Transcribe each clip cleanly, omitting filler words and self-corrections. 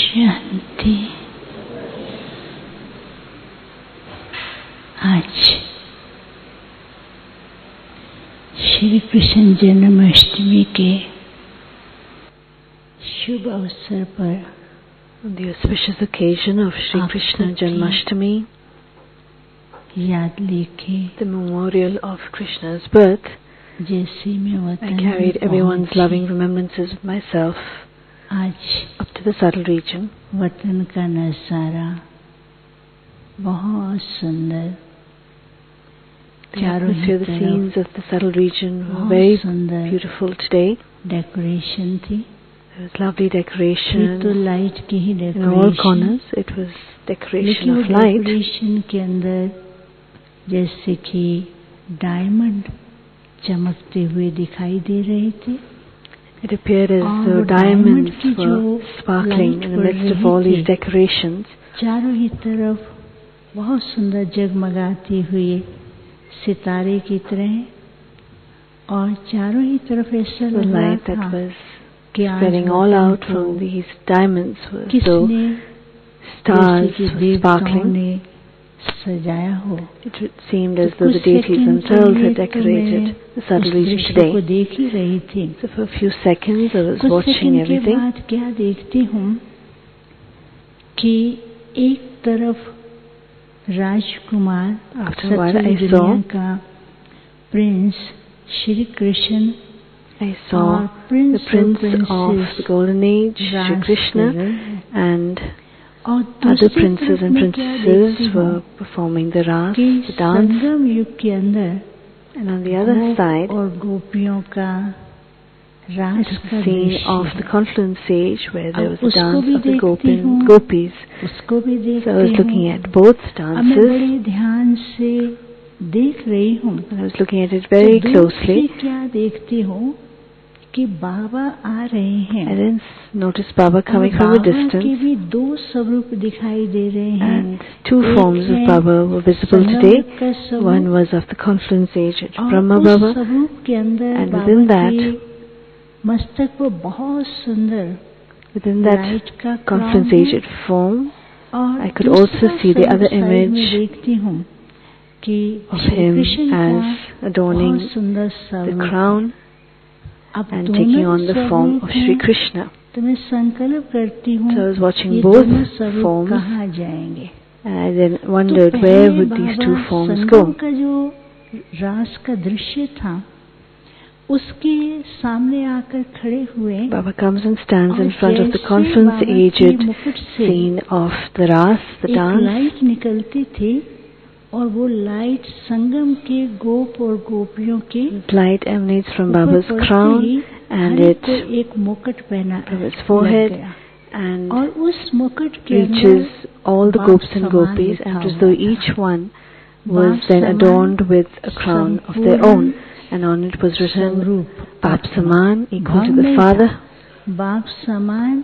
शांति। आज श्री कृष्ण जन्माष्टमी के शुभ अवसर पर, on the auspicious occasion of Shri Krishna Janmashtami, याद लेके the memorial of Krishna's birth, जैसे मैं I carried everyone's loving remembrances with myself आज up to the subtle region. वतन का नजारा बहुत सुंदर, The atmosphere, the scenes of the subtle region were very beautiful today. Decoration थी। There was lovely decoration तो लाइट की ही in all corners. It was decoration of light. Decoration के अंदर जैसे कि डायमंड चमकते हुए दिखाई दे रहे थे। It appeared as though diamonds were sparkling in the midst of all these decorations. चारों ही तरफ बहुत सुंदर जगमगाती हुए सितारे की तरह, और चारों ही तरफ ऐसा The लग रहा light that था was कि spreading all out from these diamonds was though stars were sparkling. सजाया हो। It seemed as though the deities themselves had decorated the subtle region today. को देख ही रही थी। So for a few seconds I was कुछ watching second के everything. बाद क्या देखती हूँ कि एक तरफ राजकुमार After a while I saw का prince Shri Krishna, I saw the prince of the golden age, Shri Krishna, and other princes and princesses were performing the ras, the dance. Sangam युग के अंदर And on the other side, और गोपियों का रास it was का a scene दृश्य of the confluence stage where there was a उसको dance भी of the देखती हूँ, gopis. उसको भी देखती So I was looking हूँ। at both अब मैं dances. बड़े ध्यान से देख रही हूँ। And I was looking at it very तो दूर से closely. क्या देखती हूँ कि बाबा आ रहे हैं। I then noticed Baba coming from a बाबा के distance, भी दो स्वरूप दिखाई दे रहे हैं। and two forms of Baba were visible today. One was of the confluence age at Brahma Baba, स्वरूप के अंदर and within that, मस्तक पर बहुत सुंदर within that confluence aged form, और I could also see the other image देखती हूँ कि of him as adorning the crown and taking on the form of Shri Krishna. तो मैं संकल्प करती हूँ So I was watching ये both दोनों स्वरूप forms, कहाँ जाएंगे। and I then wondered where would these two forms go. का जो रास का दृश्य था उसके सामने आकर खड़े हुए, Baba comes and stands in front of the confluence aged scene of the ras, the dance. Light निकलती थी और वो लाइट संगम के गोप और गोपियों के Light emanates from Baba's crown, and it एक मुकुट पहना from his forehead and और उस मुकुट के reaches all the gopis and gopis, and as though each one was then adorned with a crown of their own, and on it was written Bap Saman, equal to the Father. बाप समान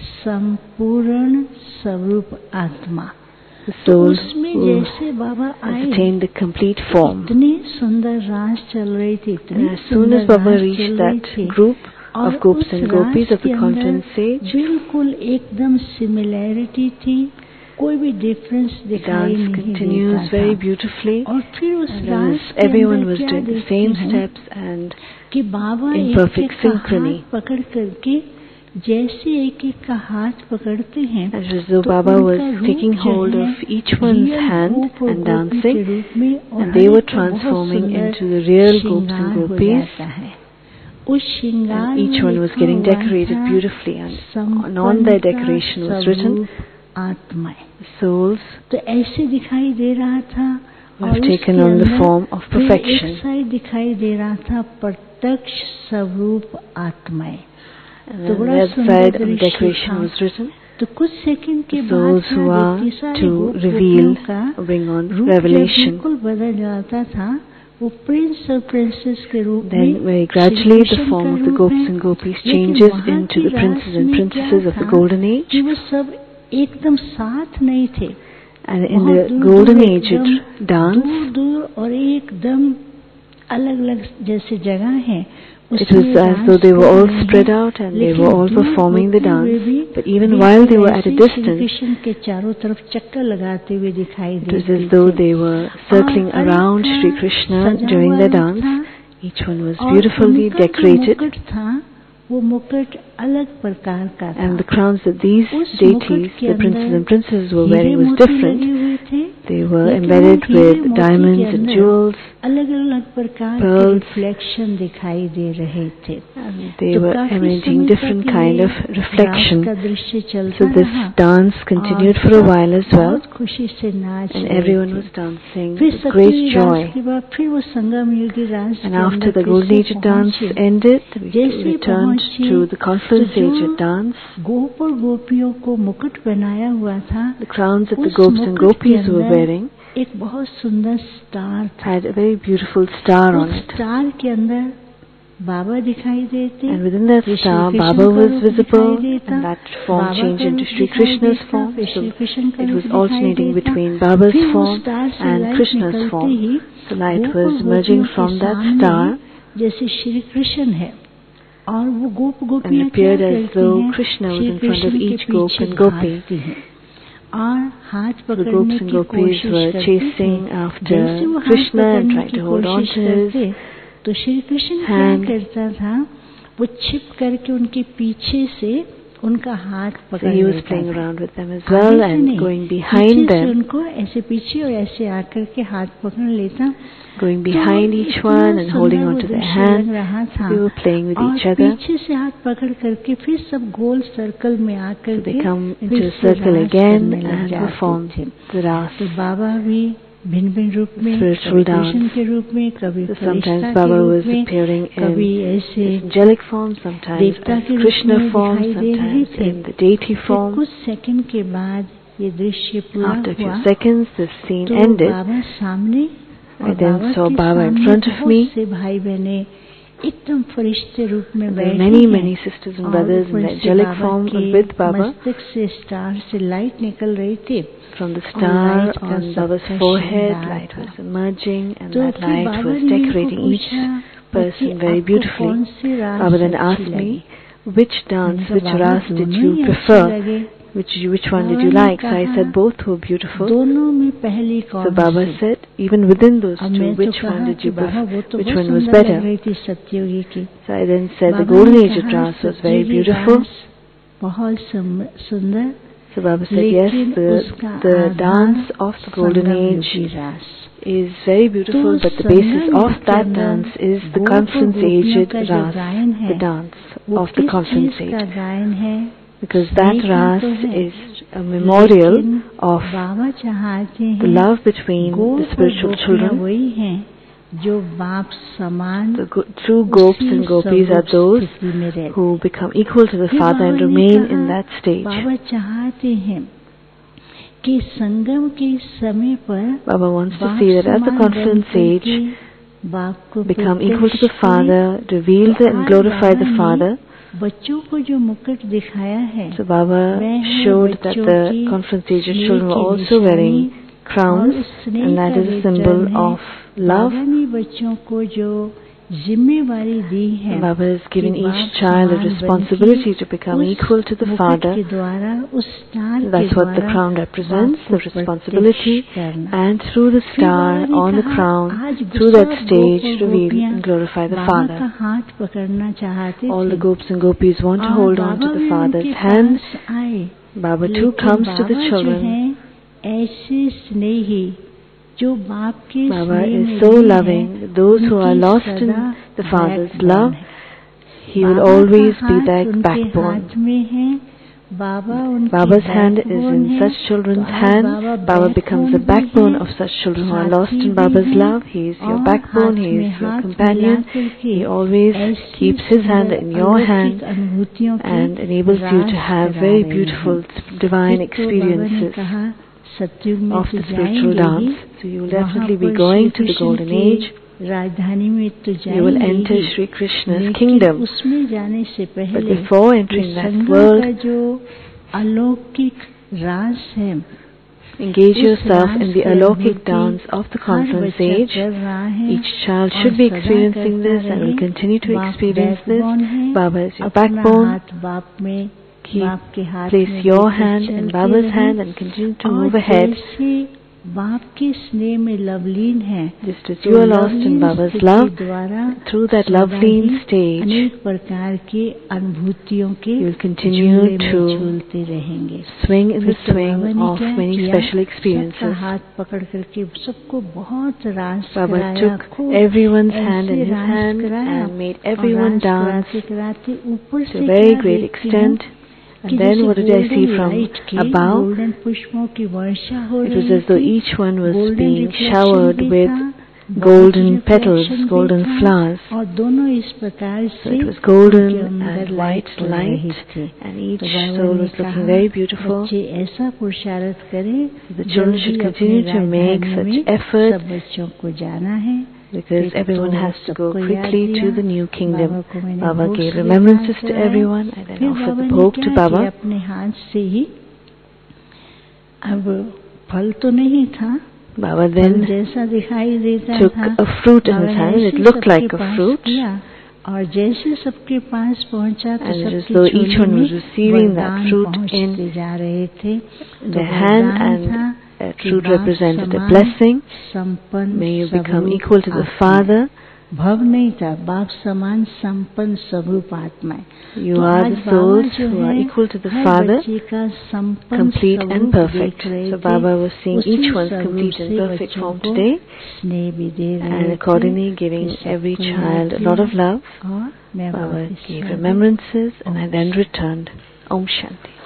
संपूर्ण स्वरूप आत्मा, the soul उसमें who जैसे बाबा has आए attained the complete form. इतनी सुंदर रास चल रही थी, And as soon as Baba reached that group of gopis and gopis of the confluence stage, बिल्कुल एकदम सिमिलैरिटी थी, कोई भी डिफरेंस दिखाई नहीं देता था। continues very beautifully, और फिर उस and रास as everyone was doing the same steps and कि बाबा in एक perfect synchrony. पकड़ करके जैसे एक एक का हाथ पकड़ते हैं, as though Baba was taking hold of each one's hand and dancing, and they were transforming into the real gopis and gopis, and each one was getting decorated beautifully, and on their decoration was written souls तो ऐसे दिखाई दे रहा था, have taken on the form of perfection. एक side दिखाई दे रहा था प्रत्यक्ष स्वरूप आत्माएं, And on the other side of the decoration was written तो कुछ सेकंड के souls who are to reveal, bring on revelation. बिल्कुल बदल जाता था, वो प्रिंस और प्रिंसेस के रूप में। Then very gradually the form of the gopis and gopis changes into the princes and princesses of the golden age. वो सब एकदम साथ नहीं थे, and in the golden age dance, दूर दूर और एकदम अलग अलग जैसे जगह है, It was as though they were all spread out and they were all performing the dance, but even while they were at a distance, it was as though they were circling around Sri Krishna during the dance. Each one was beautifully decorated, and the crowns that these deities, the princes and princesses, were wearing was different. They were embedded with diamonds and jewels, pearls, and they were emanating different kind of reflection. So this dance continued for a while as well, and everyone was dancing with great joy. And after the Golden Age dance ended, we returned to the Confluence Age dance. The crowns that the Gopis and Gopis were wearing had a very beautiful star on it. And within that star, Baba was visible, and that form changed into Sri Krishna's form. So it was alternating between Baba's form and Krishna's form. The light was emerging from that star and appeared as though Krishna was in front of each Gop and Gopi. The Gopis and Gopis were chasing after Krishna and trying to hold on to his hand. So he was playing around with them as well and going behind them, going behind each one and holding on to their hand. They were playing with each other. So they come into a circle again and perform the Ras, spiritual dance. So sometimes Baba was appearing in angelic form, sometimes as Krishna form, sometimes in the deity form. After a few seconds, the scene ended. I then saw Baba in front of me. There were many sisters and brothers in the angelic form with Baba. From the star on Baba's forehead, light was emerging, and that light was decorating each person very beautifully. Baba then asked me, which dance, which Ras did you prefer? Which one did you like? So I said both were beautiful. So Baba said, even within those two, which one did you prefer? Which one was better? So I then said the Golden Age Ras was very beautiful. So Baba said, yes, the dance of the Golden Age is very beautiful, but the basis of that dance is the Confluence Age Ras, the dance of the Confluence Age. Because that Ras is a memorial of the love between the spiritual children. The true Gops and Gopis are those who become equal to the Father and remain in that stage. Baba wants to see that at the Confluence Age, become equal to the Father, reveal and glorify the Father. So Baba showed that the Confluence Age children were also wearing crowns, and that is a symbol of love. Baba is giving each child a responsibility to become equal to the Father. That's what the crown represents, the responsibility. And through the star on the crown, through that stage, reveal and glorify the Father. All the Gopis and Gopis want to hold on to the Father's hands. Baba too comes to the children. Baba is so loving. Those who are lost in the Father's love, He will always be their backbone. Baba's hand is in such children's hand. Baba becomes the backbone of such children who are lost in Baba's love. He is your backbone. He is your companion. He always keeps His hand in your hand and enables you to have very beautiful divine experiences of the spiritual dance. So you will definitely be going to the Golden Age. You will enter Sri Krishna's kingdom. But before entering that world, Engage yourself in the alokik dance of the constant sage. Each child should be experiencing this and will continue to experience this. Baba is your backbone. Place your hand in Baba's hand and continue to move ahead. बाप के स्नेह में लवलीन है, just as you are lost in Baba's love, through that lovely stage, अनेक प्रकार की अनुभूतियों के you will continue to झूलते रहेंगे. swing in the swing of many special experiences. सबका हाथ पकड़ करके सबको बहुत रास Baba कराया, took everyone's hand in his hand and made everyone dance to a very great extent. And then what did I see from above? It was as though each one was being showered with golden petals, golden flowers. So it was golden and white light, and each soul was looking very beautiful. The children should continue to make such efforts, because everyone has to go quickly to the new kingdom. Baba gave remembrances to everyone and then offered the bhog to Baba. अपने हाथ से ही, अब फल तो नहीं था, Baba then जैसा दिखाई देता took a fruit in his hand and it looked like a fruit. और जैसे सबके पास पहुंचा तो सबकी झोली में वरदान पहुंचते जा रहे थे. The hand and that fruit represented a blessing. May you become equal to the Father. भव नहीं था, बाप समान संपन्न स्वरूप आत्मा है. You are the souls who are equal to the Father, complete and perfect. So Baba was seeing each one's complete and perfect form today, and accordingly giving every child a lot of love. Baba gave remembrances and I then returned. Om Shanti.